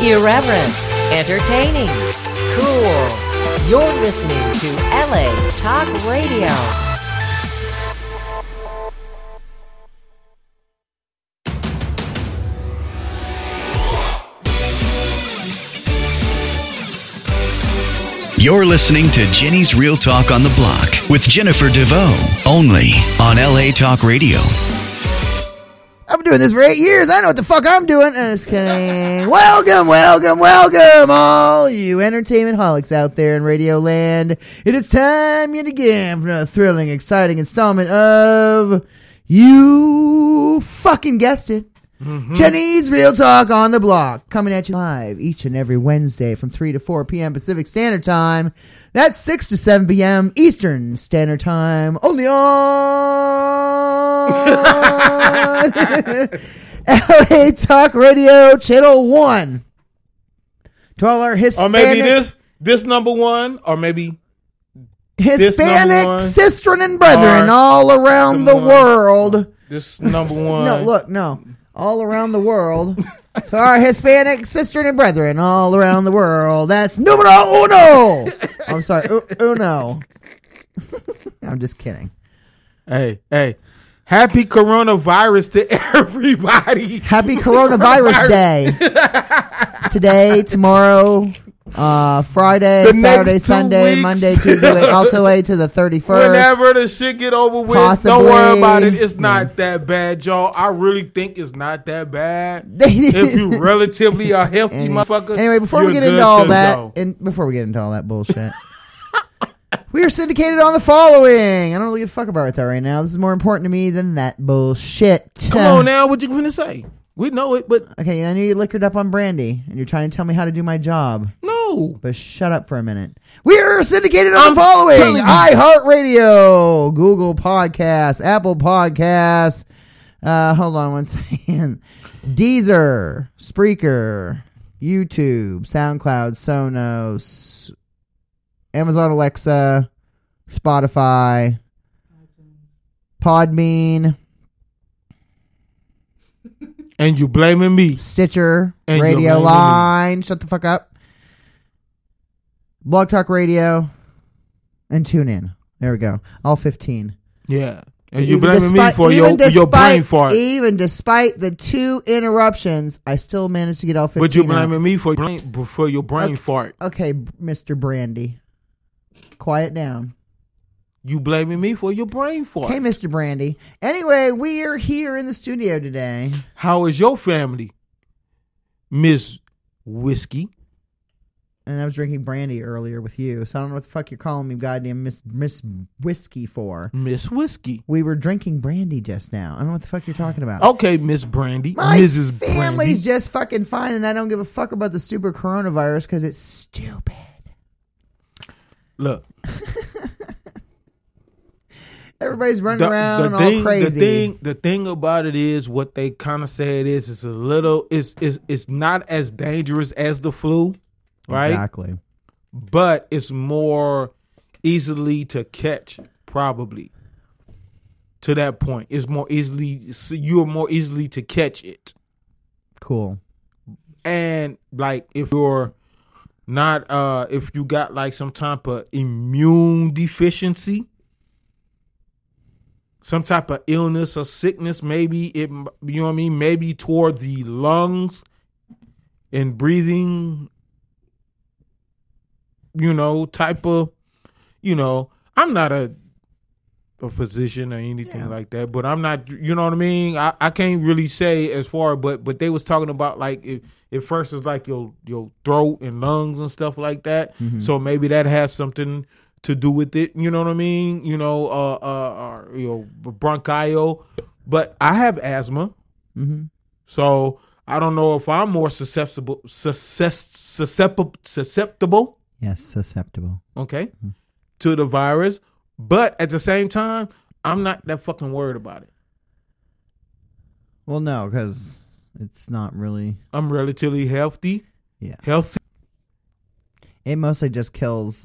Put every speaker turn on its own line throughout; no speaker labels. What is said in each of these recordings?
Irreverent, entertaining, cool. You're listening to LA Talk Radio.
You're listening to Jenny's Real Talk on the Block with Jennifer DeVoe, only on LA Talk Radio.
I've been doing this for 8 years. I know what the fuck I'm doing. I'm just kidding. Welcome, all you entertainment holics out there in Radio Land. It is time yet again for another thrilling, exciting installment of, you fucking guessed it, Jenny's Real Talk on the Block, coming at you live each and every Wednesday from 3 to 4 p.m. Pacific Standard Time. That's 6 to 7 p.m. Eastern Standard Time, only on LA Talk Radio Channel 1. To all our Hispanic...
Or maybe this number one, or maybe...
Hispanic sisters and brethren all around the world.
This number one.
No. All around the world. To our Hispanic sisters and brethren all around the world. That's numero uno. I'm sorry, uno. I'm just kidding.
Hey. Happy coronavirus to everybody.
Happy coronavirus day. Today, tomorrow, Friday, Saturday, Sunday,
weeks.
Monday, Tuesday, all the way to the 31st.
Whenever the shit get over with,
Possibly.
don't worry about it. It's not that bad, y'all. I really think it's not that bad. If you relatively are healthy, motherfucker.
Anyway, before we get into all that, bullshit, we are syndicated on the following. I don't really give a fuck about that right now. This is more important to me than that bullshit.
Come on now, what you gonna say? We know it, but
okay, I know you liquored up on brandy, and you're trying to tell me how to do my job.
no.
But shut up for a minute. We are syndicated on the following: iHeartRadio, Google Podcasts, Apple Podcasts. Hold on one second. Deezer, Spreaker, YouTube, SoundCloud, Sonos, Amazon Alexa, Spotify, Podbean,
And you blaming me.
Stitcher,
And
Radio Line, shut the fuck up, Blog Talk Radio, and TuneIn. There we go. All 15.
Yeah. And you blaming me for your brain fart.
Even despite the 2 interruptions, I still managed to get all 15
But you
out.
blaming me for your brain fart.
Okay, Mr. Brandy. Quiet down.
You blaming me for your brain fart.
Okay, Mr. Brandy. Anyway, we are here in the studio today.
How is your family, Miss Whiskey?
And I was drinking brandy earlier with you, so I don't know what the fuck you're calling me goddamn Miss Whiskey for.
Miss Whiskey.
We were drinking brandy just now. I don't know what the fuck you're talking about.
Okay, Miss Brandy.
My
Mrs.
family's
Brandy.
just fucking fine, and I don't give a fuck about the stupid coronavirus because it's stupid.
Look.
Everybody's running around all crazy.
The thing about it is what they kind of say it is. It's a little. It's not as dangerous as the flu, right?
Exactly.
But it's more easily to catch, probably. To that point, it's more easily. You're more easily to catch it.
Cool.
And like if you're not, if you got like some type of immune deficiency. Some type of illness or sickness, maybe it, you know what I mean? Maybe toward the lungs and breathing, type of, I'm not a physician or anything like that, but I'm not, you know what I mean? I can't really say as far, but they was talking about like, it first is like your throat and lungs and stuff like that. Mm-hmm. So maybe that has something to do with it, you know what I mean? Bronchial. But I have asthma, so I don't know if I'm more susceptible.
Yes, susceptible.
Okay, to the virus, but at the same time, I'm not that fucking worried about it.
Well, no, because it's not really.
I'm relatively healthy.
Yeah,
healthy.
It mostly just kills like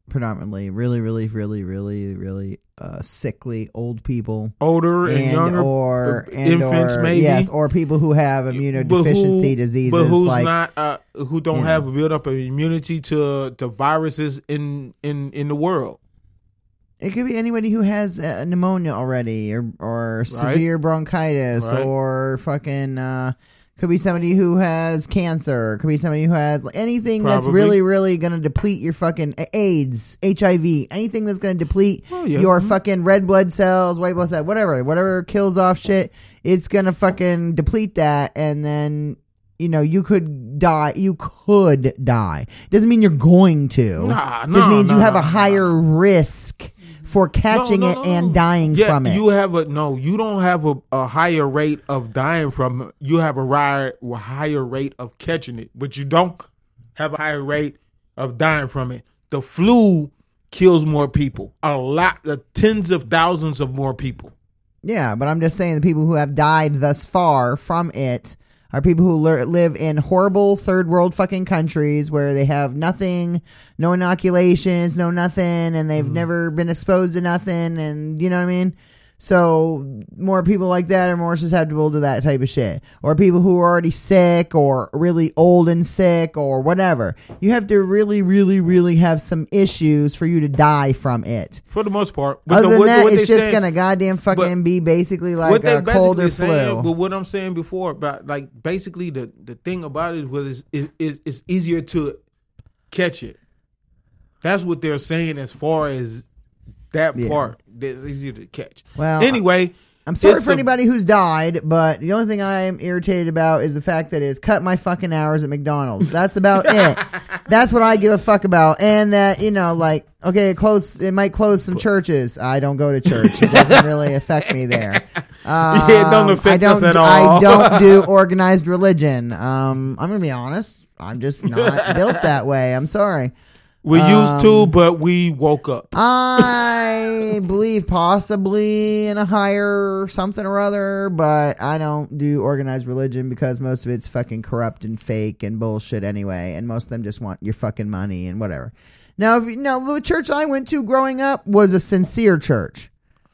predominantly really, really, really, really, really sickly old people,
older and younger,
or
infants, maybe.
Yes, or people who have immunodeficiency diseases,
but who's
like
not, who don't have a build up of immunity to viruses in the world.
It could be anybody who has pneumonia already, or severe bronchitis, or fucking. Could be somebody who has cancer. Could be somebody who has anything that's really, really going to deplete your fucking AIDS, HIV, anything that's going to deplete your fucking red blood cells, white blood cells, whatever kills off shit. It's going to fucking deplete that, and then you could die. You could die. Doesn't mean you're going to. Just means you have a higher risk for catching it and dying from it.
You don't have a higher rate of dying from it. You have a higher rate of catching it, but you don't have a higher rate of dying from it. The flu kills more people, tens of thousands of more people.
Yeah, but I'm just saying the people who have died thus far from it are people who live in horrible third world fucking countries where they have nothing, no inoculations, no nothing, and they've never been exposed to nothing, and you know what I mean? So more people like that are more susceptible to that type of shit. Or people who are already sick or really old and sick or whatever. You have to really, really, really have some issues for you to die from it.
For the most part.
Other than that, it's just going to goddamn fucking be basically like a cold or flu.
But what I'm saying before about like basically the thing about it was it's easier to catch it. That's what they're saying as far as that part. That's easier to catch.
Well,
anyway,
I'm sorry for anybody who's died, but the only thing I am irritated about is the fact that it's cut my fucking hours at McDonald's. That's about it. That's what I give a fuck about. And that, it might close some churches. I don't go to church. It doesn't really affect me there.
It don't affect us at all.
I don't do organized religion. I'm going to be honest. I'm just not built that way. I'm sorry.
We used to, but we woke up.
I believe possibly in a higher something or other, but I don't do organized religion because most of it's fucking corrupt and fake and bullshit anyway, and most of them just want your fucking money and whatever. Now, the church I went to growing up was a sincere church.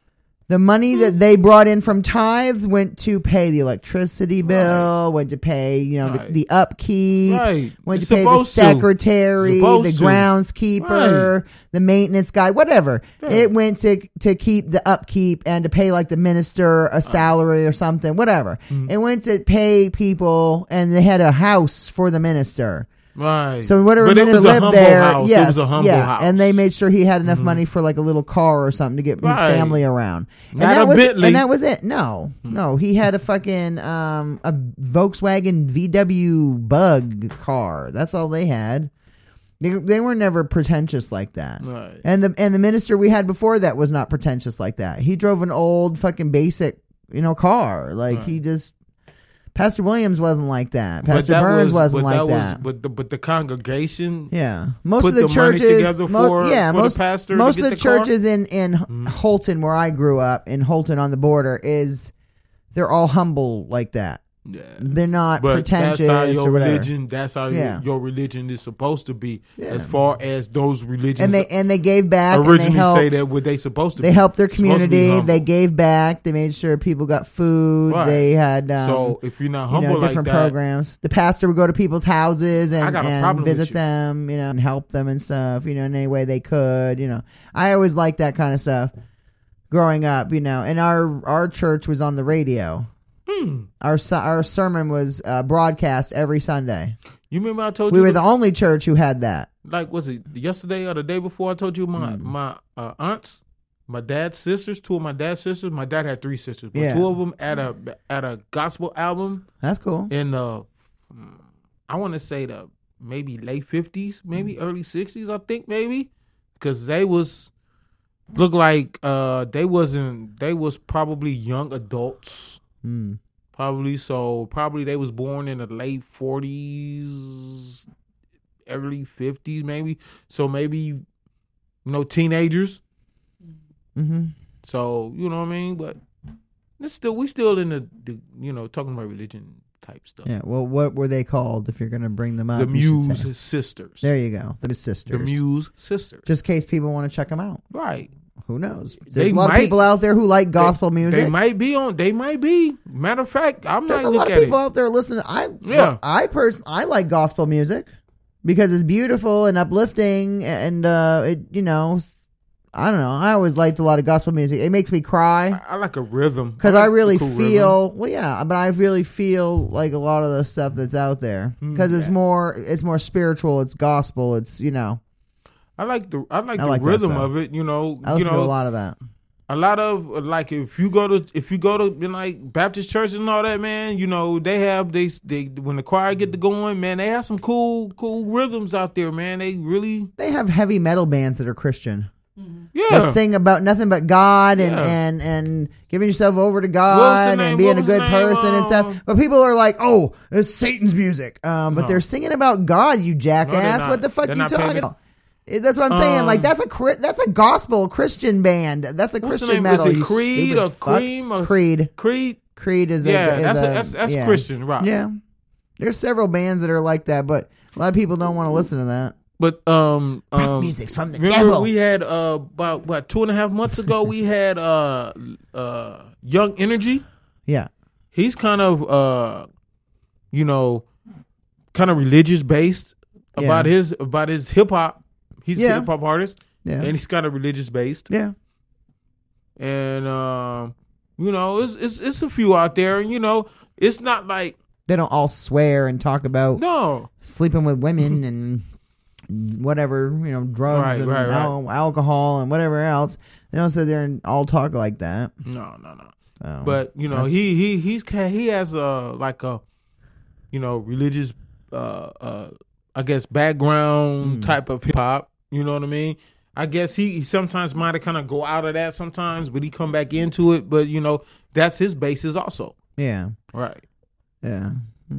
The money that they brought in from tithes went to pay the electricity bill, went to pay, the upkeep, went to pay the secretary, the groundskeeper, the maintenance guy, whatever. Yeah. It went to keep the upkeep and to pay like the minister a salary or something, whatever. Mm-hmm. It went to pay people, and they had a house for the minister.
Right.
So whatever minister lived there,
house. It was a humble house.
And they made sure he had enough money for like a little car or something to get his family around. And
that
was it. No, he had a fucking a Volkswagen VW Bug car. That's all they had. They were never pretentious like that.
Right.
And the minister we had before that was not pretentious like that. He drove an old fucking basic, car. Like he just. Pastor Williams wasn't like that. Pastor Burns wasn't like that.
But the congregation,
most of the churches, most of the churches in Holton, where I grew up, in Holton on the border, they're all humble like that.
Yeah.
They're not pretentious or whatever.
That's how your religion is supposed to be, as far as those religions.
And they gave back.
Originally,
and they helped,
say that what they supposed to.
They helped their community. They gave back. They made sure people got food.
Right.
They had
so if you're not humble
different
like that,
programs. The pastor would go to people's houses and visit them, and help them and stuff. In any way they could. I always liked that kind of stuff growing up. And our church was on the radio. Our sermon was broadcast every Sunday.
You remember I told you
we were the only church who had that.
Like, was it yesterday or the day before? I told you my aunts, my dad's sisters, two of my dad's sisters. My dad had 3 sisters, but 2 of them at a gospel album.
That's cool.
In I want to say the maybe late 50s, maybe early 60s. I think maybe because they was look like they was probably young adults. Probably they was born in the late 40s, early 50s, maybe. So maybe, teenagers.
Mm-hmm.
So, you know what I mean? But we still in the talking about religion type stuff.
Yeah. Well, what were they called? If you're going to bring them up,
The
you should say.
Muse Sisters.
There you go. The Sisters.
The Muse Sisters.
Just in case people want to check them out.
Right.
Who knows? There's
They
a lot
might-
of people out there who like gospel music.
They might be on. They might be. Matter of fact, I'm
There's
not
a lot
looking
of
at
people
it.
out there listening.
Yeah.
I like gospel music because it's beautiful and uplifting, and it, you know, I don't know. I always liked a lot of gospel music. It makes me cry
I like a rhythm.
because I
like
really
cool
feel.
rhythm.
Well, yeah, but I really feel like a lot of the stuff that's out there because it's more spiritual. It's gospel. It's, you know.
I like the
like that
rhythm
stuff.
of it. You know.
I listen to a lot of that.
A lot of like if you go to like Baptist churches and all that, man, you know, they when the choir get to going, man, they have some cool rhythms out there, man.
They have heavy metal bands that are Christian.
Yeah.
That sing about nothing but God and,
Yeah.
and giving yourself over to
What was
God
the
and
name?
being
What
a
was the
good
name?
person and stuff. But people are like, oh, it's Satan's music. But
No.
they're singing about God, you jackass.
not.
What the fuck
They're
you
not
talking
paying
about? That's what I'm saying. Like that's a gospel Christian band. That's a
What's the
Christian
name? Is
metal.
it
you
Creed
stupid
or
fuck.
Cream or
Creed.
Creed?
Creed is
Yeah,
that's
that's Christian rock.
Yeah, there's several bands that are like that, but a lot of people don't want to listen to that.
But
Rap music's from the
remember
devil.
we had about 2.5 months ago we had Young Energy.
Yeah,
He's kind of you know, kind of religious based about his hip hop. He's a hip hop artist,
yeah,
and he's kind of religious based.
yeah.
And you know, it's a few out there. You know, it's not like
They don't all swear and talk about
no.
sleeping with women and whatever, you know, drugs and alcohol and whatever else. They don't sit there and all talk like that.
No.
So,
But you know, he has a you know, religious I guess background type of hip hop. You know what I mean? I guess he sometimes might have kind of go out of that sometimes, but he come back into it. But you know, that's his basis also.
yeah,
Right.
yeah.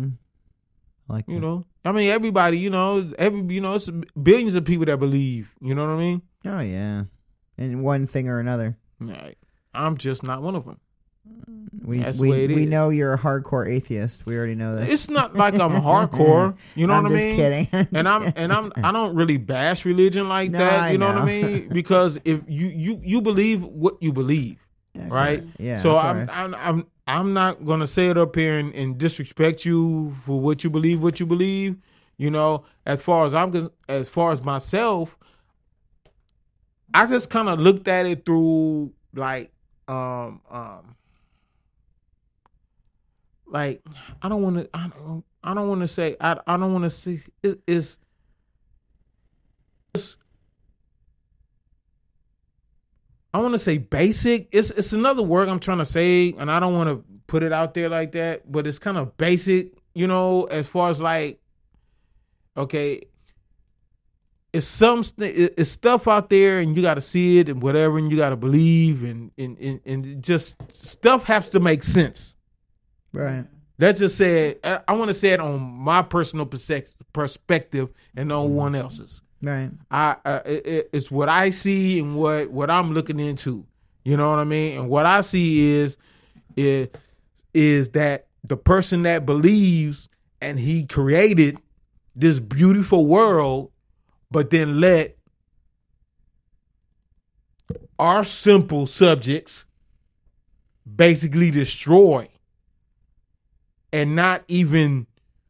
Like
You know, I mean, everybody. You know, it's billions of people that believe. You know what I mean?
oh yeah, and one thing or another.
Right. I'm just not one of them.
We
That's the way it
we
is.
know you're a hardcore atheist. We already know that.
It's not like I'm hardcore. You know
I'm
what I
just
mean?
kidding.
I don't really bash religion like
No,
that.
I
You know what I
know.
mean? Because if you believe what you believe,
Yeah,
right?
Yeah.
So
of course.
I'm not gonna say it up here and disrespect you for what you believe. You know, as far as myself, I just kind of looked at it through like like I don't want to say it's I want to say basic. It's another word I'm trying to say, and I don't want to put it out there like that, but it's kind of basic, you know, as far as like, okay, it's stuff out there, and you got to see it and whatever, and you got to believe, and just stuff has to make sense.
Right.
That just said, I want to say it on my personal perspective and no one else's.
Right.
It's what I see and what I'm looking into. You know what I mean? And what I see is that the person that believes and he created this beautiful world, but then let our simple subjects basically destroy and not even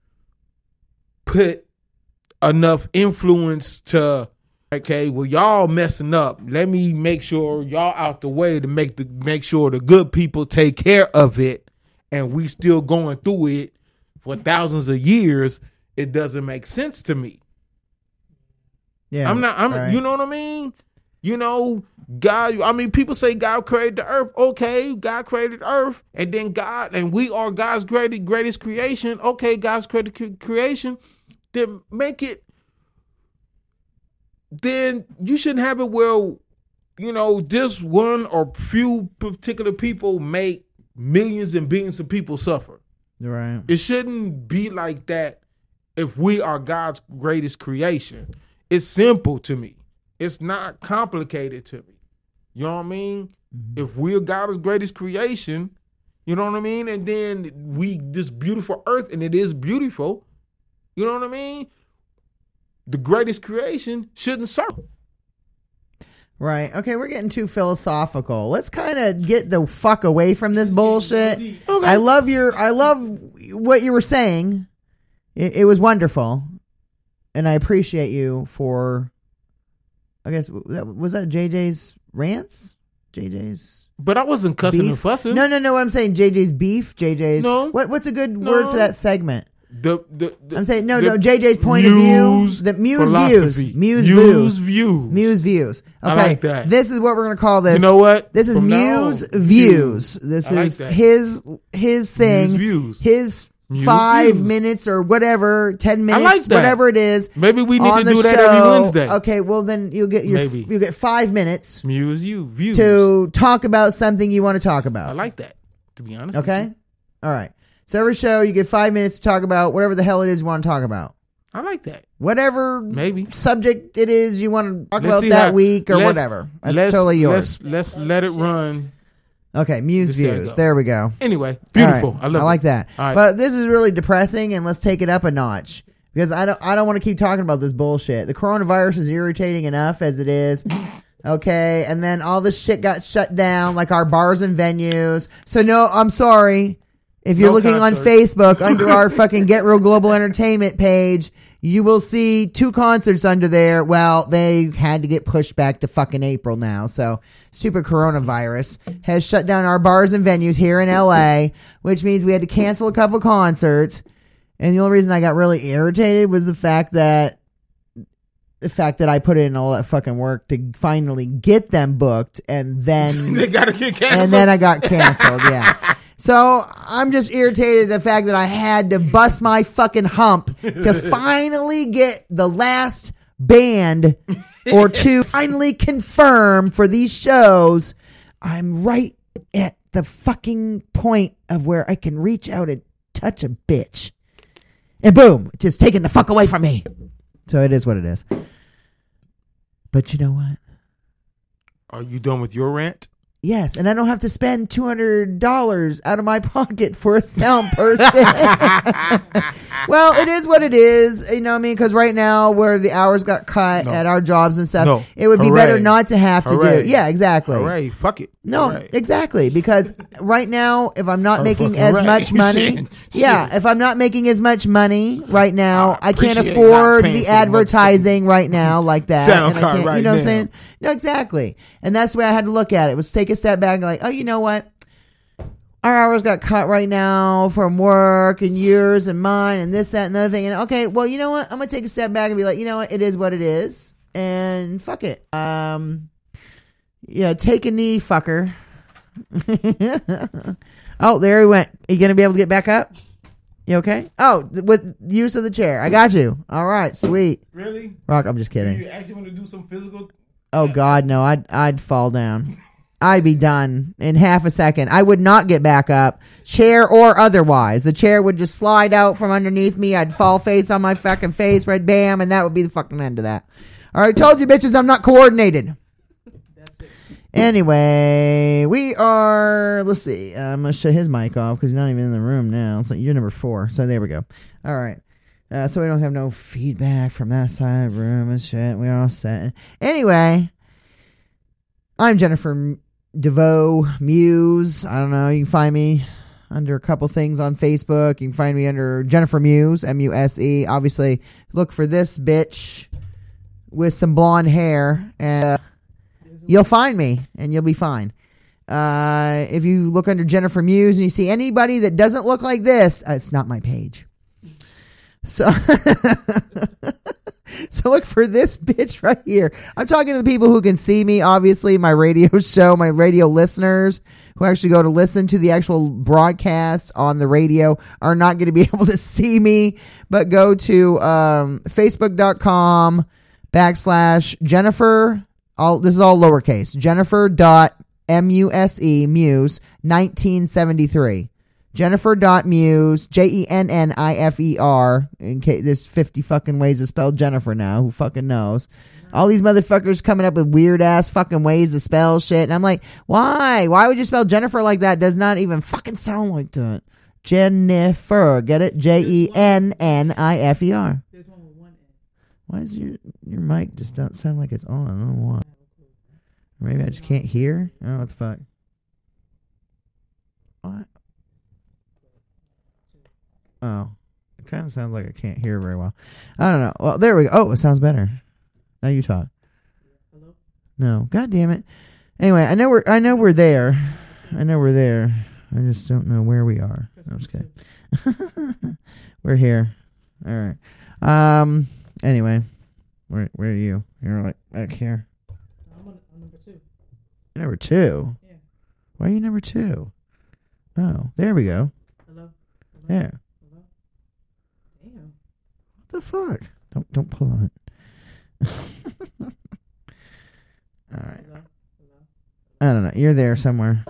put enough influence to, okay, well, y'all messing up. Let me make sure y'all out the way to make sure the good people take care of it, and we still going through it for thousands of years. It doesn't make sense to me.
Yeah. Right.
You know what I mean? You know, God, I mean, people say God created the earth. Okay, God created the earth, and then and we are God's greatest creation. Okay, God's greatest creation. Then then you shouldn't have it where, you know, this one or few particular people make millions and billions of people suffer.
Right.
It shouldn't be like that if we are God's greatest creation. It's simple to me. It's not complicated to me. You know what I mean?
Mm-hmm.
If we're God's greatest creation, You know what I mean? And then this beautiful earth, and it is beautiful. You know what I mean? The greatest creation shouldn't serve.
Right. Okay, we're getting too philosophical. Let's kind of get the fuck away from this bullshit. Okay. I love what you were saying. It was wonderful. And I appreciate you for, I guess, was that JJ's rants? JJ's?
But I wasn't cussing
beef?
and fussing.
No. What I'm saying, JJ's beef, JJ's.
No.
What's a good word for that segment? I'm saying no. JJ's point of view. The Muse views. Okay,
I like that.
This is what we're gonna call this.
You know what?
This is
From
Muse views. This is his thing.
Muse views.
His
Muse
5
views.
minutes or whatever, 10 minutes,
like that.
whatever it is.
Maybe we need
on
to
the
do that
show.
every Wednesday.
Okay, well then you'll get 5 minutes
Muse views
to talk about something you want to talk about.
I like that. To be honest.
Okay.
With you.
All right. So every show you get 5 minutes to talk about whatever the hell it is you want to talk about.
I like that.
Whatever
maybe
subject it is you want to talk about that week or whatever. That's totally yours.
Let's let it run.
Okay, Muse views. There we go.
Anyway, beautiful.
Right.
I love it.
I like that.
All right.
But this is really depressing, and let's take it up a notch because I don't want to keep talking about this bullshit. The coronavirus is irritating enough as it is. Okay, and then all this shit got shut down, like our bars and venues. So no, I'm sorry. If you're looking on Facebook under our fucking Get Real Global Entertainment page, you will see 2 concerts under there. Well, they had to get pushed back to fucking April now. So stupid coronavirus has shut down our bars and venues here in LA, which means we had to cancel a couple concerts. And the only reason I got really irritated was the fact that I put in all that fucking work to finally get them booked, and then
they gotta get canceled.
And then I got canceled. Yeah. So I'm just irritated at the fact that I had to bust my fucking hump to finally get the last band or 2 finally confirm for these shows. I'm right at the fucking point of where I can reach out and touch a bitch. And boom, it's just taken the fuck away from me. So it is what it is. But you know what?
Are you done with your rant?
Yes, and I don't have to spend $200 out of my pocket for a sound person. Well, it is what it is, you know what I mean? Because right now, where the hours got cut at our jobs and stuff, it would be better not to have to do. Yeah, exactly.
Hooray, fuck it.
No, exactly. Because right now, if I'm not making as much money, if I'm not making as much money right now, I can't afford the advertising right now like that.
Sound
and I
card
can't,
right
you know what I'm
now.
saying? No, exactly. And that's the way I had to look at it. Was take a step back and like, oh, you know what? Our hours got cut right now from work and yours and mine and this, that, and the other thing. And okay, well, you know what? I'm going to take a step back and be like, you know what? It is what it is. And fuck it. Yeah, take a knee, fucker. Oh, there he went. Are you going to be able to get back up? You okay? Oh, with use of the chair. I got you. All right, sweet.
Really?
Rock, I'm just kidding.
Do you actually want to do some physical?
Oh, God, no. I'd fall down. I'd be done in half a second. I would not get back up, chair or otherwise. The chair would just slide out from underneath me. I'd fall face on my fucking face, right, bam, and that would be the fucking end of that. All right, told you bitches I'm not coordinated. Anyway, we are, let's see. I'm going to shut his mic off because he's not even in the room now. It's like you're number 4. So there we go. All right. So we don't have no feedback from that side of the room and shit. We're all set. Anyway, I'm Jennifer DeVoe, Muse. I don't know. You can find me under a couple things on Facebook. You can find me under Jennifer Muse, M-U-S-E. Obviously, look for this bitch with some blonde hair, and you'll find me, and you'll be fine. If you look under Jennifer Muse and you see anybody that doesn't look like this, it's not my page. So, so look for this bitch right here. I'm talking to the people who can see me, obviously, my radio show, my radio listeners who actually go to listen to the actual broadcast on the radio are not going to be able to see me, but go to facebook.com/Jennifer. This is all lowercase. Jennifer.muse, Muse, 1973. Jennifer.muse, Jennifer, in case there's 50 fucking ways to spell Jennifer now. Who fucking knows? All these motherfuckers coming up with weird ass fucking ways to spell shit. And I'm like, why? Why would you spell Jennifer like that? Does not even fucking sound like that. Jennifer. Get it? Jennifer.
There's one with one N.
Why is your mic just don't sound like it's on? I don't know why. Or maybe I just can't hear? Oh, what the fuck? What? Oh. It kind of sounds like I can't hear very well. I don't know. Well, there we go. Oh, it sounds better. Now you talk.
Hello?
No. God damn it. Anyway, I know we're there. I know we're there. I just don't know where we are. No, I'm just kidding. We're here. All right. Anyway, where are you? You're like back here.
I'm number 2.
You're number 2?
Yeah.
Why are you number 2? Oh, there we go.
Hello?
Yeah.
Hello? Damn.
What the fuck? Don't pull on it. All right.
Hello?
I don't know. You're there somewhere.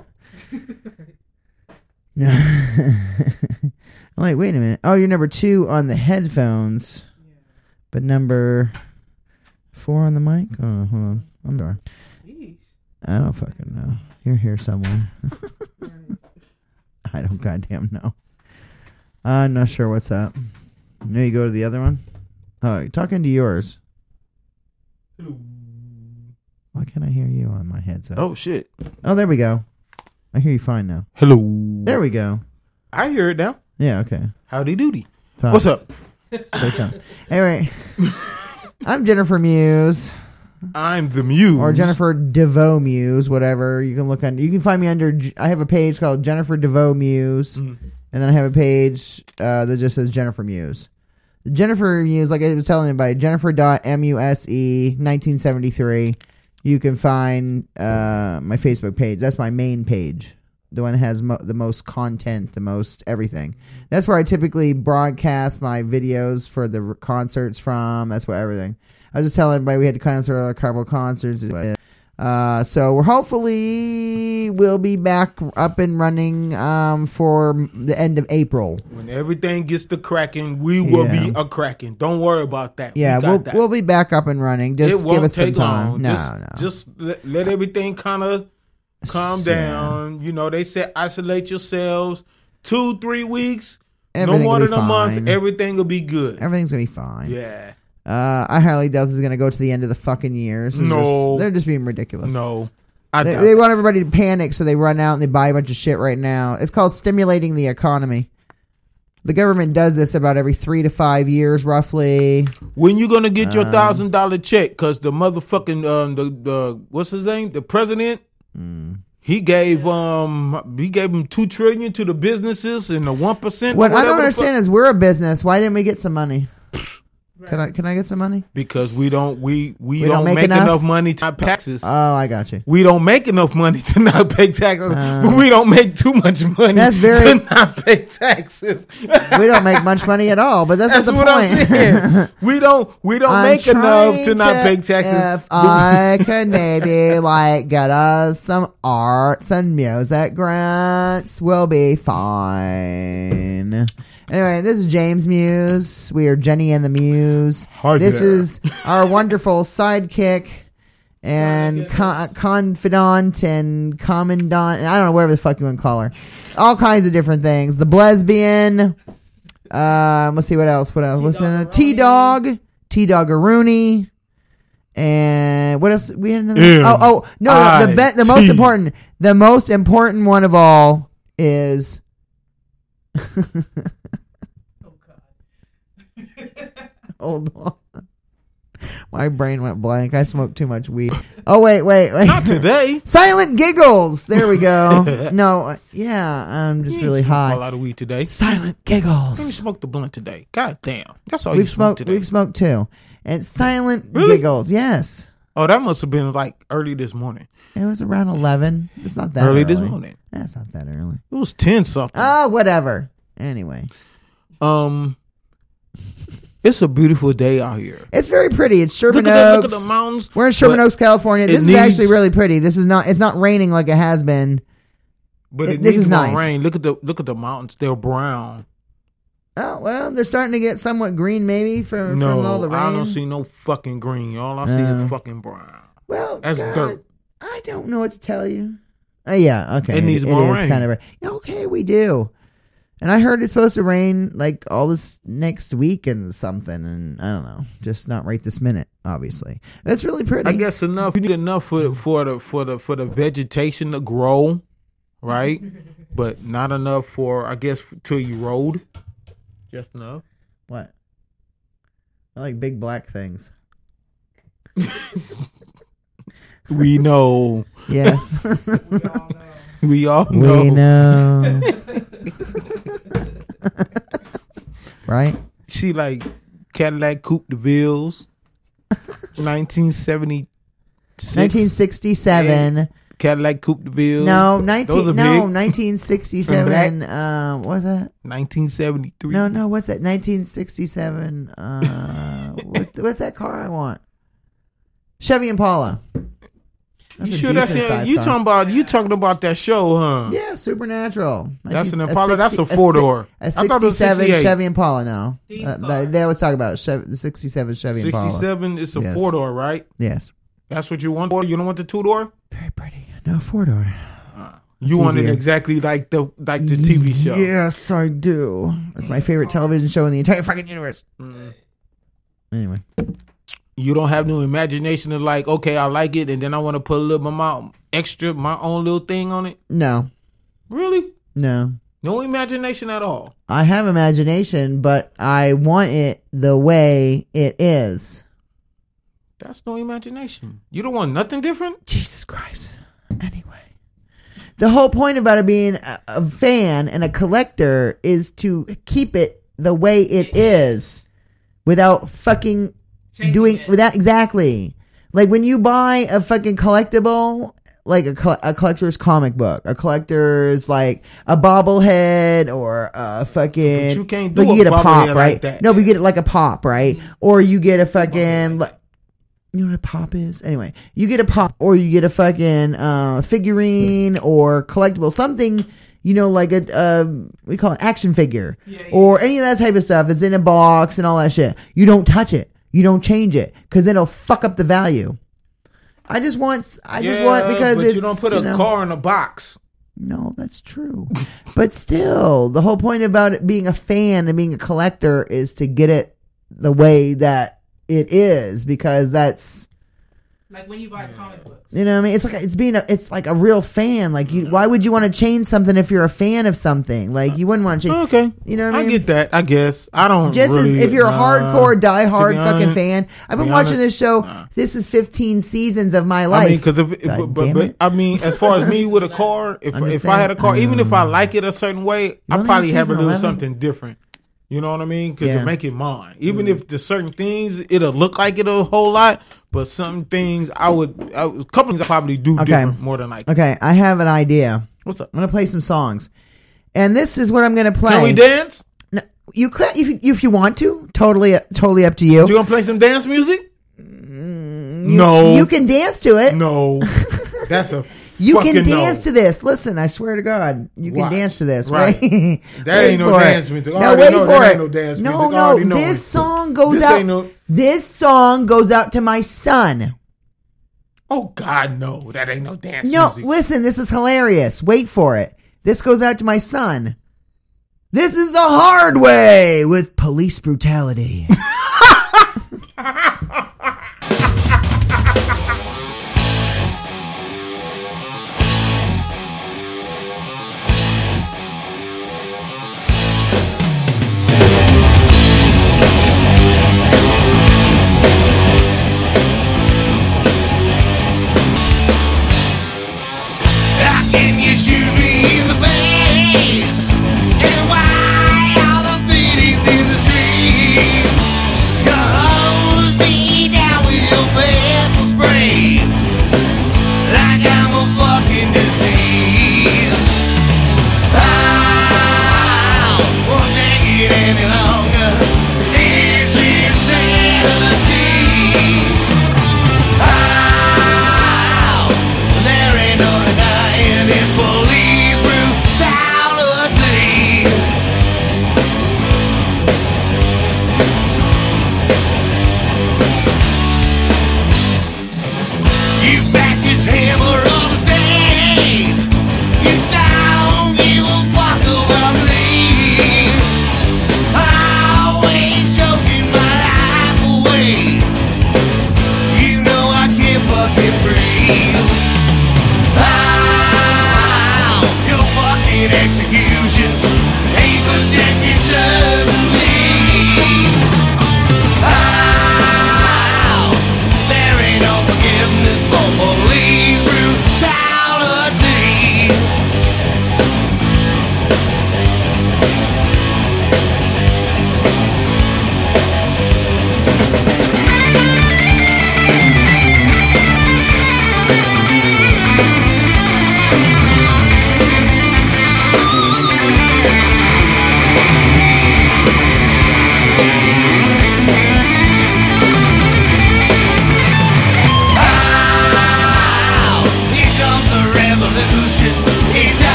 No. I'm like, wait a minute. Oh, you're number 2 on the headphones,
Yeah.
but number 4 on the mic? Oh, hold on. I'm there.
Jeez.
I don't fucking know. You're here somewhere.
Right.
I don't goddamn know. I'm not sure what's up. No, you go to the other one? Oh, you're talking to yours.
Hello.
Why can't I hear you on my headset?
Oh shit.
Oh, there we go. I hear you fine now.
Hello.
There we go.
I hear it now.
Yeah, okay.
Howdy doody.
Fine.
What's up?
Say something. Anyway, I'm Jennifer Muse.
I'm the Muse.
Or Jennifer DeVoe Muse, whatever. You can look on. You can find me under. I have a page called Jennifer DeVoe Muse, and then I have a page that just says Jennifer Muse. Jennifer Muse, like I was telling everybody, Jennifer.Muse 1973. You can find my Facebook page. That's my main page, the one that has the most content, the most everything. That's where I typically broadcast my videos for the concerts from. That's where everything. I was just telling everybody we had a couple of concerts. So we're hopefully we'll be back up and running for the end of April.
When everything gets to cracking, we will be a cracking. Don't worry about that.
Yeah, we'll be back up and running. Just give us some time.
No. Just let everything kind of calm down. You know, they said isolate yourselves 2-3 weeks.
Everything
no more
will
than
be
a month.
fine.
Everything will be good.
Everything's gonna be fine.
Yeah.
I highly doubt this is going to go to the end of the fucking year. They're just being ridiculous.
No.
They want everybody to panic, so they run out and they buy a bunch of shit right now. It's called stimulating the economy. The government does this about every 3 to 5 years, roughly.
When you going to get your $1,000 check? Because the motherfucking, the what's his name? The president, he gave him $2 trillion to the businesses and the 1%.
What I don't understand is we're a business. Why didn't we get some money? Can I get some money?
Because we don't make enough money to pay taxes.
Oh, I got you.
We don't make enough money to not pay taxes. But we don't make too much money to not pay taxes.
We don't make much money at all, but that's not the
what
point.
I'm saying. We don't make enough to not pay taxes.
If I could maybe get us some arts and music grants, we'll be fine. Anyway, this is James Muse. We are Jenny and the Muse.
Hi
this
there.
is our wonderful sidekick and confidant and commandant. I don't know, whatever the fuck you want to call her. All kinds of different things. The Blesbian. Let's see what else. What's in it? T-Dog-a-Rooney. And what else? We had another. The most important. The most important one of all is. Hold on. My brain went blank. I smoked too much weed. Oh, wait.
Not today.
Silent giggles. There we go. No, yeah, I'm just really high.
A lot of weed today.
Silent
Let me
giggles.
smoke the blunt today. God damn. That's all
We've smoked too. And silent
Really?
giggles. Yes.
Oh, that must have been early this morning.
It was around 11. It's not that
Early
early.
this morning.
That's not that early.
It was 10 something.
Oh, whatever. Anyway.
It's a beautiful day out here.
It's very pretty. It's Sherman
Look
Oaks.
at the mountains.
We're in Sherman Oaks, California. This is actually really pretty. It's not raining like it has been.
But
This is
needs more
nice.
rain. Look at the mountains. They're brown.
Oh, well, they're starting to get somewhat green maybe from all the rain.
I don't see no fucking green. All I see is fucking brown.
Well,
that's
God,
dirt.
I don't know what to tell you. Yeah, okay.
It needs more rain.
Kind of okay, we do. And I heard it's supposed to rain like all this next week and something, and I don't know, just not right this minute. Obviously, that's really pretty.
I guess enough. You need enough for the vegetation to grow, right? But not enough for, I guess, to erode. Just enough.
What? I like big black things.
We know.
Yes.
We all know.
We know. Right?
She like Cadillac Coupe de Villes.
1967.
Cadillac Coupe de Villes.
No, 1967. What's that?
1973.
No, what's that? 1967. What's that car I want? Chevy Impala. That's
you
a
sure that's
decent size
you
car.
talking about that show, huh?
Yeah, Supernatural.
That's an Impala. That's a 4-door.
A 67
68.
Chevy Impala. No, they always talk about the 67 Chevy Impala.
67 is a
Yes.
4-door, right?
Yes.
That's what you want. You don't want the 2-door.
Very pretty. No, 4-door.
You want it
easier.
exactly like the TV show.
Yes, I do. That's my favorite television show in the entire fucking universe. Anyway.
You don't have no imagination of like, okay, I like it, and then I want to put a little my own little thing on it.
No.
Really?
No.
No imagination at all.
I have imagination, but I want it the way it is.
That's no imagination. You don't want nothing different?
Jesus Christ. Anyway. The whole point about it being a fan and a collector is to keep it the way it is without fucking doing without exactly. Like when you buy a fucking collectible, like a collector's comic book, a collector's like a bobblehead or a fucking.
But you can't do
like you
a
get a pop,
bobblehead
right?
like that.
No, but you get it like a pop, right? Or you get a fucking. You know what a pop is? Anyway, you get a pop or you get a fucking figurine or collectible, something, you know, like we call it action figure or any of that type of stuff. It's in a box and all that shit. You don't touch it. You don't change it because then it'll fuck up the value. I just want because
but
it's,
you don't put a car in a box.
No, that's true. But still, the whole point about it being a fan and being a collector is to get it the way that it is, because that's
like when you buy comic books.
You know what I mean? It's like a real fan. Like why would you want to change something if you're a fan of something? Like you wouldn't want to change.
Okay.
You know what I mean?
I get that. I guess. I don't
Just
really,
as if you're a hardcore, diehard fucking
honest,
fan. I've been
be
watching
honest,
this show. This is 15 seasons of my life.
I mean, because
but
I mean, as far as me with a car, if I had a car, even if I like it a certain way, I probably have to do something different. You know what I mean? Because to make it mine. Even if the certain things, it'll look like it a whole lot, but some things a couple things I probably do different more than like.
Okay, I have an idea.
What's up?
I'm going to play some songs. And this is what I'm going to play.
Can we dance?
No, you could, if you want to. Totally up to you.
You going to play some dance music? No.
You can dance to it.
No. That's a
You can dance to this. Listen, I swear to God, you can dance to this.
Right.
Right?
That ain't no dance music.
No, wait for it.
No dance music.
No. This song goes out. This song goes out to my son.
Oh God, no! That ain't no dance
No,
music.
listen, this is hilarious. Wait for it. This goes out to my son. This is the hard way with police brutality.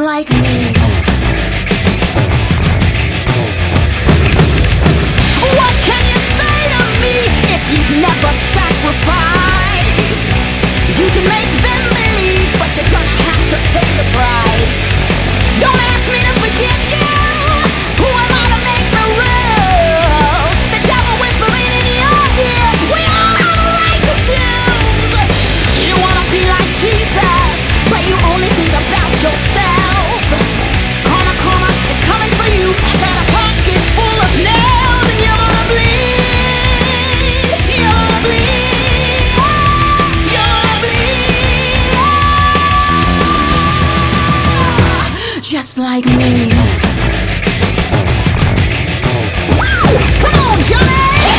like me. What can you say to me if you've never sacrificed? You can make them believe, but you're gonna have to pay the price. Don't ask me to forgive you. Who am I to make the rules? The devil whispering in your ear. We all have a right to choose. You wanna be like Jesus, but you only think about yourself. Karma, karma, it's coming for you. Got a pocket full of nails and you're gonna bleed. You're gonna bleed. You're gonna bleed. Just like me. Woo! Come on, Johnny!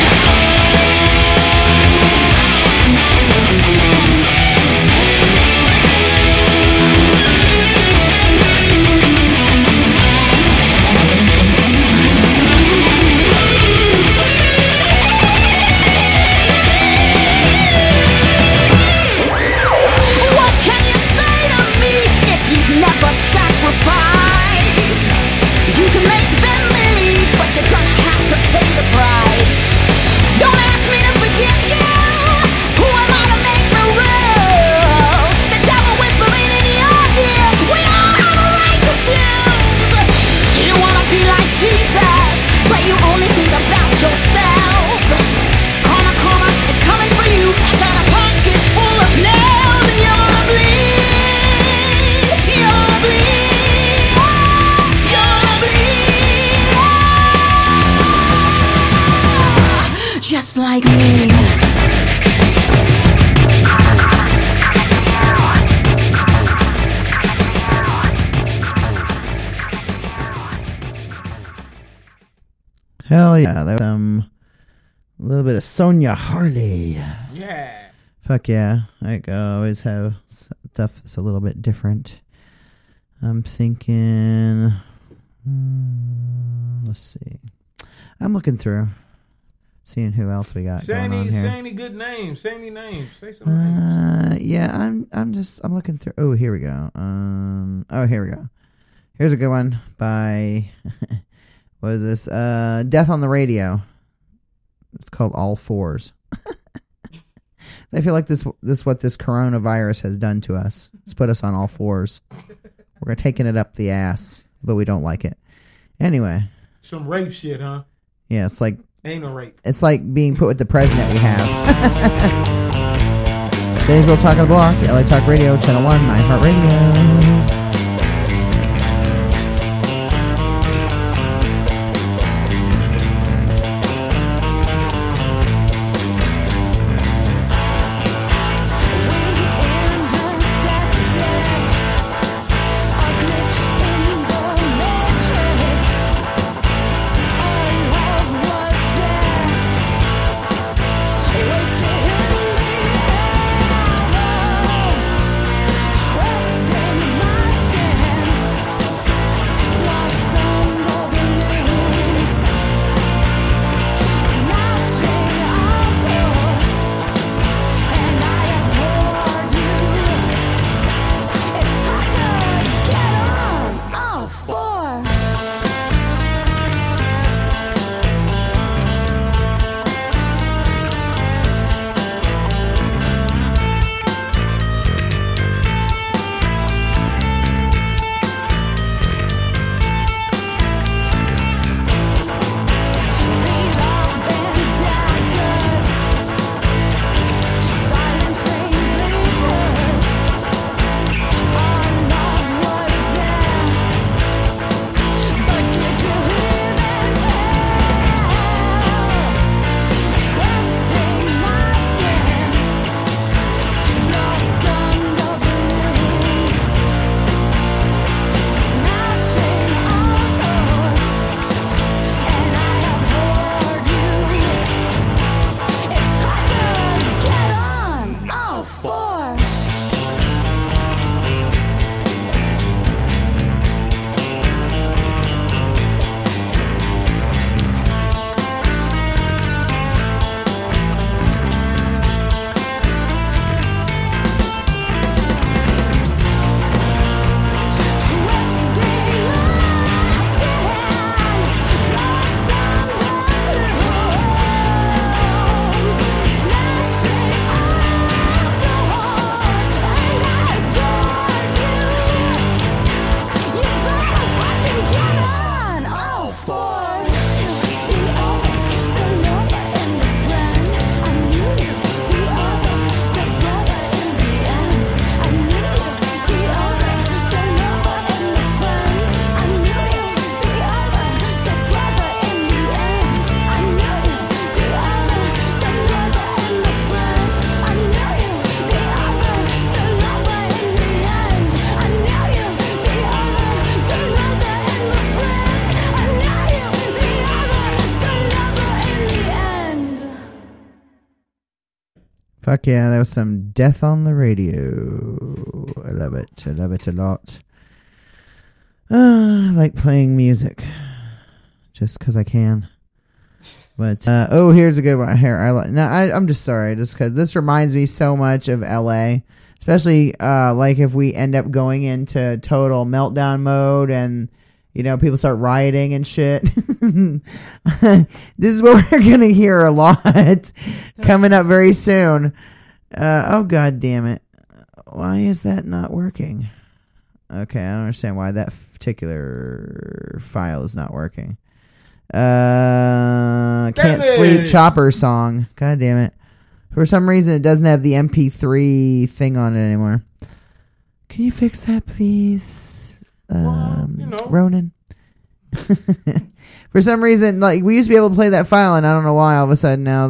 What can you say to me if you've never sacrificed? You can make them believe, but you're gonna have to pay the price. Don't ask me to forgive you. Who am I to make the rules? The devil whispering in your ear. We all have a right to choose. You wanna be like Jesus, but you only think about yourself. Karma, karma, it's coming for you. Got a pocket full of nails and you're gonna bleed. You're gonna bleed. You're gonna bleed. Just like me.
Hell yeah. That was a little bit of Sonia Harley.
Yeah.
Fuck yeah. I always have stuff that's a little bit different. I'm thinking... let's see. I'm looking through. Seeing who else we got
Say
going on
any,
here.
say any good names. Say any names. Say some names.
Yeah, I'm looking through. Oh, here we go. Here we go. Here's a good one by what is this? Death on the Radio. It's called All Fours. I feel like this what this coronavirus has done to us. It's put us on all fours. We're taking it up the ass, but we don't like it. Anyway.
Some rape shit, huh?
Yeah, it's like
Ain't no rape.
it's like being put with the president we have. Today's Real Talk on the Block, LA Talk Radio, Channel 1, iHeartRadio.
Trust in myself.
Fuck yeah, that was some Death on the Radio. I love it. I love it a lot. I like playing music. Just because I can. But, here's a good one here. I'm just sorry, just because this reminds me so much of LA. Especially, like if we end up going into total meltdown mode and, you know, people start rioting and shit. This is what we're going to hear a lot coming up very soon. Oh, God damn it. Why is that not working? Okay, I don't understand why that particular file is not working. Can't Sleep Chopper song. God damn it. For some reason, it doesn't have the MP3 thing on it anymore. Can you fix that, please? Ronan? For some reason, like, we used to be able to play that file, and I don't know why all of a sudden now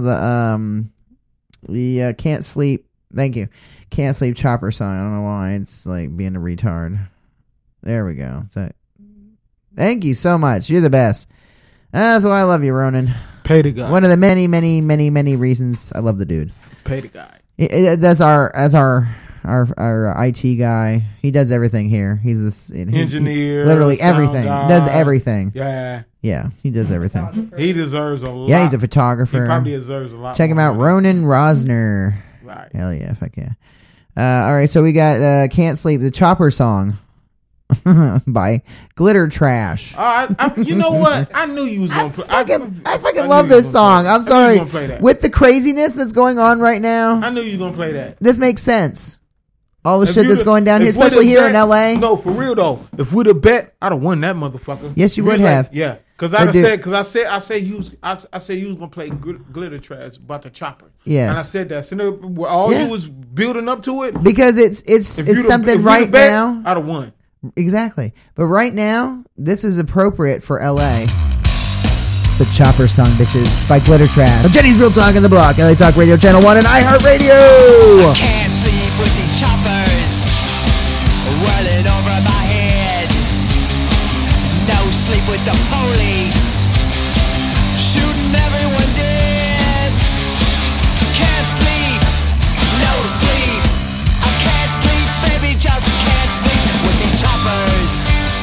the Can't Sleep, thank you, Can't Sleep Chopper song, I don't know why, it's like being a retard. There we go. Thank you so much. You're the best. That's why I love you, Ronan.
Pay the guy.
One of the many, many, many, many reasons I love the dude.
Pay the guy.
That's our IT guy. He does everything here. He's this
engineer,
literally everything.
Guy.
Does everything.
Yeah,
he does everything.
He deserves a lot.
Yeah, he's a photographer.
He probably deserves a lot.
Check him out, Ronan Rosner.
Right.
Hell yeah, fuck yeah. All right, so we got "Can't Sleep," the Chopper song. By Glitter Trash.
You know what? I knew you was going to play.
I fucking love this song. I'm sorry. With the craziness that's going on right now,
I knew you was going to play that.
This makes sense. All the shit that's going down here, especially here in LA.
No, for real though. If we'd have bet, I'd have won that motherfucker.
Yes, you would have.
Yeah, because I said you was gonna play Glitter Trash about the Chopper.
Yes,
and I said that. So you was building up to it
because it's something right now.
I'd have won.
Exactly. But right now, this is appropriate for LA. The Chopper song, bitches, by Glitter Trash. Jenny's Real Talk on the Block, LA Talk Radio Channel 1 and iHeartRadio.
I can't sleep with these choppers whirling over my head. No sleep with the police shooting everyone dead. Can't sleep, no sleep. I can't sleep, baby, just can't sleep with these choppers.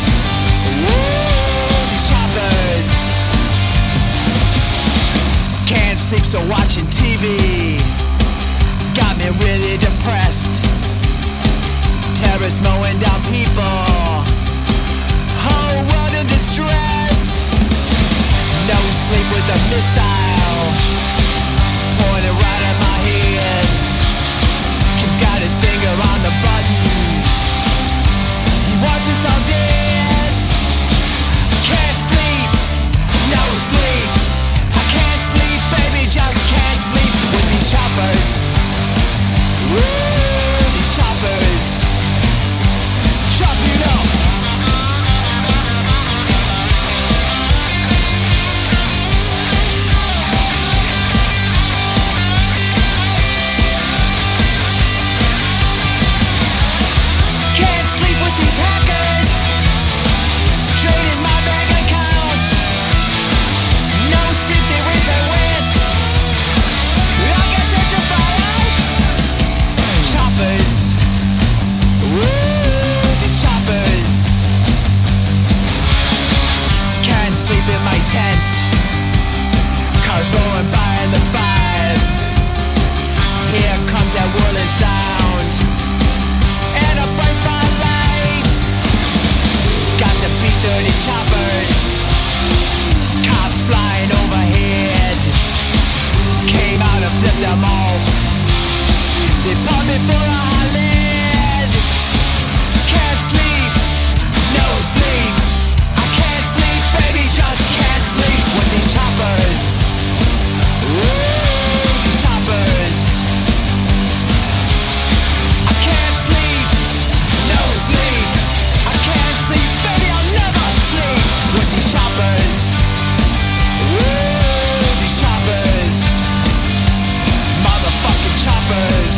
Woo, these choppers. Can't sleep, so watching TV got me really depressed. Terrorists mowing down people, whole world in distress. No sleep with a missile pointed right at my head. Kim's got his finger on the button. He wants us all dead. Can't sleep, no sleep. I can't sleep, baby, just can't sleep with these choppers. Woo, these choppers. Chop it up. Can't sleep with these hackers draining my bank accounts. No sleep, they raise my rent. I get gentrified. Choppers. Woo, these choppers. Can't sleep in my tent. Cars rolling by in the 5. Here comes that whirling sound. And a burst by light. Got to B-30 choppers. Cops flying overhead. Came out and flipped them off. They pumped me full of hot lead. Can't sleep, no sleep. I can't sleep, baby, just can't sleep with these choppers. Ooh, these choppers. I can't sleep, no sleep. I can't sleep, baby, I'll never sleep with these choppers. Ooh, these choppers. Motherfucking choppers.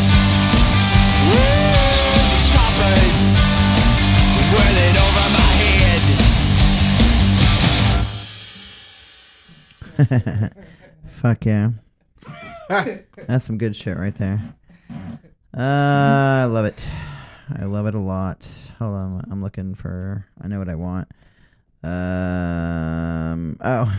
Ooh, these choppers. Whirling over my head.
Fuck yeah. That's some good shit right there. I love it. I love it a lot. Hold on, I'm looking for. I know what I want. Oh.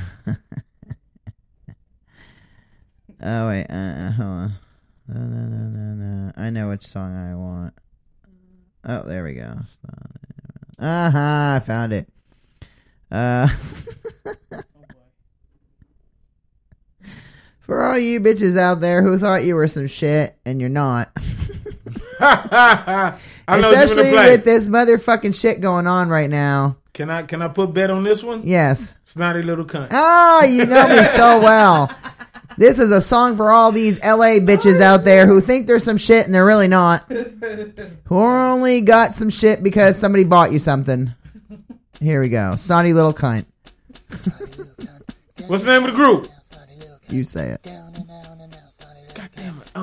Oh wait. Hold on. No. I know which song I want. Oh, there we go. I found it. For all you bitches out there who thought you were some shit and you're not. Especially with this motherfucking shit going on right now.
Can I put bet on this one?
Yes.
Snotty little cunt.
Oh, you know me so well. This is a song for all these LA bitches out there who think they're some shit and they're really not. Who only got some shit because somebody bought you something. Here we go. Snotty little cunt.
What's the name of the group?
You say it.
God damn it.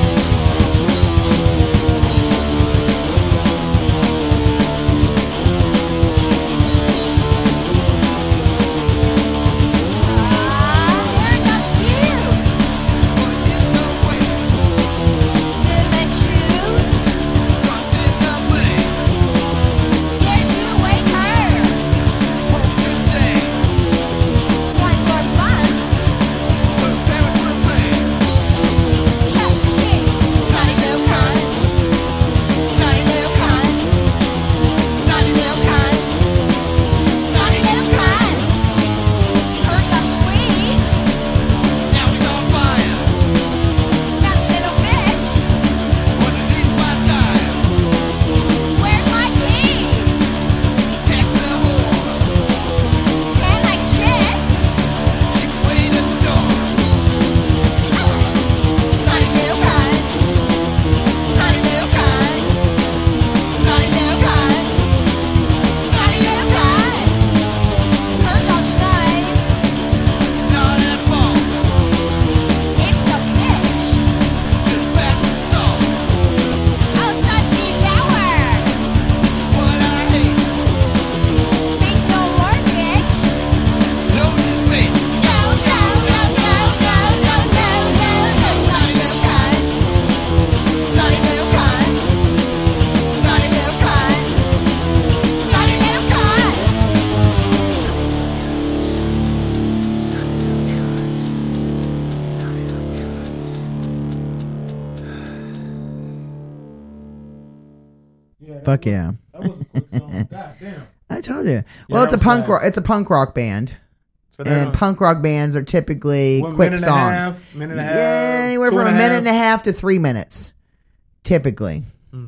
Fuck yeah.
That was a quick song. God damn.
I told you. Well, it's a punk rock. It's a punk rock band.
So
And punk rock bands are typically quick songs.
Minute and a half,
Yeah, anywhere from a minute and a half to 3 minutes, typically,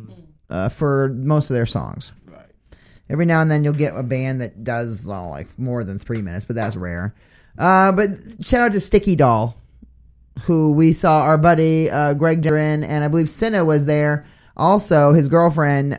for most of their songs.
Right.
Every now and then you'll get a band that does like more than 3 minutes, but that's rare. But shout out to Sticky Doll, who we saw our buddy Greg Duran, and I believe Cinna was there. Also, his girlfriend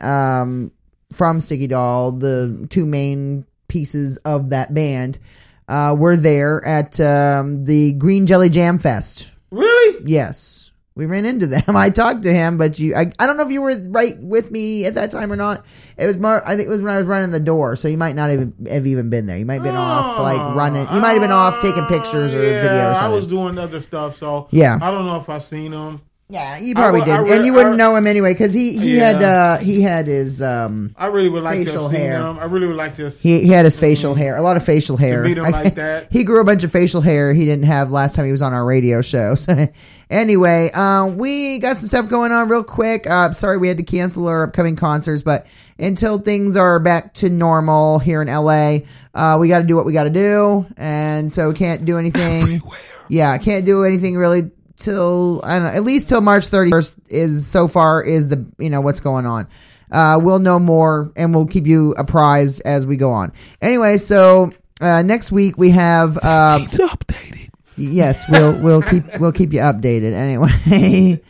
from Sticky Doll, the two main pieces of that band, were there at the Green Jelly Jam Fest.
Really?
Yes. We ran into them. I talked to him, but I don't know if you were right with me at that time or not. It was more, I think it was when I was running the door, so you might not have even been there. You might have been off, like, running. You might have been off taking pictures or video or something.
I was doing other stuff, so
yeah.
I don't know if I seen him.
Yeah, you probably did, and you wouldn't know him anyway because he had his
I really would like to have seen
hair.
him. I really would like to.
He had his facial hair, a lot of facial hair.
To meet him like that.
He grew a bunch of facial hair he didn't have last time he was on our radio show. So anyway, we got some stuff going on real quick. Sorry we had to cancel our upcoming concerts, but until things are back to normal here in LA, we got to do what we got to do, and so can't do anything.
Everywhere.
Yeah, can't do anything really. Till I don't know, at least till March 31st is the what's going on. We'll know more and we'll keep you apprised as we go on. Anyway, so next week we have
It's updated.
Yes, we'll keep you updated. Anyway,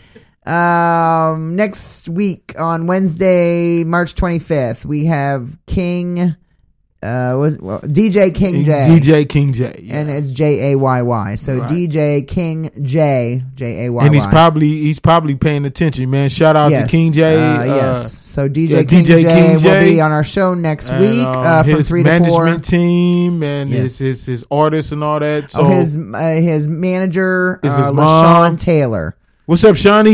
next week on Wednesday, March 25th, we have King. DJ King J.
DJ King J. Yeah.
And it's Jayy. So right. DJ King J. Jayy.
And he's probably paying attention, man. Shout out to King J.
Yes. So DJ King J will be on our show next week from 3 to 4. His
management team and his artists and all that. So
his manager
is his
LaShawn Taylor.
What's up, Shawnee?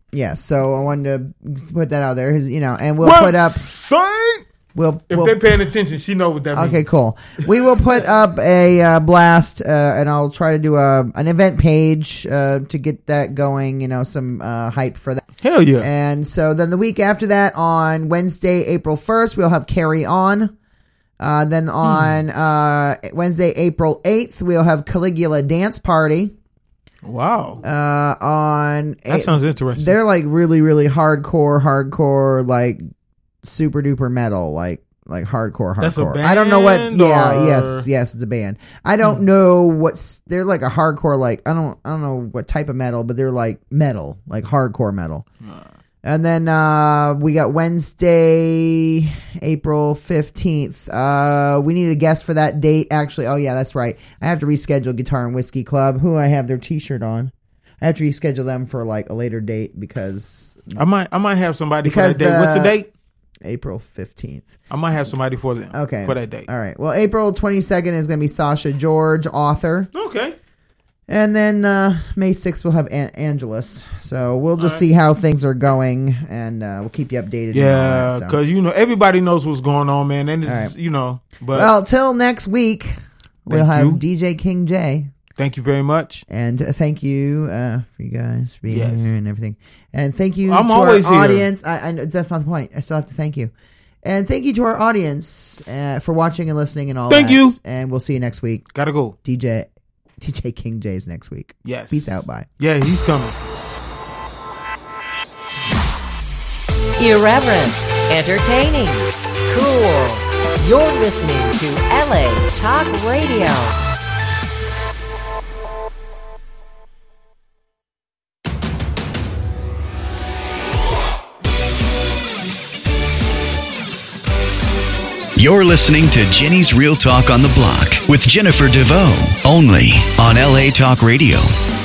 Yeah, so I wanted to put that out there. And we'll put up.
Son?
If
they're paying attention, she knows what that means.
Okay, cool. We will put up a blast, and I'll try to do an event page to get that going. Some hype for that.
Hell yeah!
And so then the week after that, on Wednesday, April 1st, we'll have Carry On. Then on Wednesday, April 8th, we'll have Caligula Dance Party.
Wow.
That
sounds interesting.
They're like really, really hardcore, like super duper metal, like hardcore.
That's a band,
I don't know what. Yeah,
or?
yes, it's a band. I don't know what's. They're like a hardcore, like I don't know what type of metal, but they're like metal, like hardcore metal. And then we got Wednesday, April 15th. We need a guest for that date, actually. Oh, yeah, that's right. I have to reschedule Guitar and Whiskey Club, who I have their T-shirt on. I have to reschedule them for like a later date because...
I might have somebody for that date. What's the date?
April 15th.
I might have somebody for them.
Okay.
For that date.
All right. Well, April 22nd is going to be Sasha George, author.
Okay.
And then May 6th we'll have Angelus. So we'll just see how things are going, and we'll keep you updated.
Yeah, because everybody knows what's going on, man. And it's, but
well, till next week, we'll have DJ King J.
Thank you very much,
and thank you for you guys being here and everything. And thank you
I'm
to
always
our
here.
audience. I that's not the point. I still have to thank you. And thank you to our audience for watching and listening and all that.
Thank you.
And we'll see you next week.
Gotta go.
DJ King J's next week.
Yes.
Peace out. Bye.
Yeah, he's coming.
Irreverent, entertaining, cool. You're listening to LA Talk Radio.
You're listening to Jenny's Real Talk on the Block with Jennifer DeVoe, only on LA Talk Radio.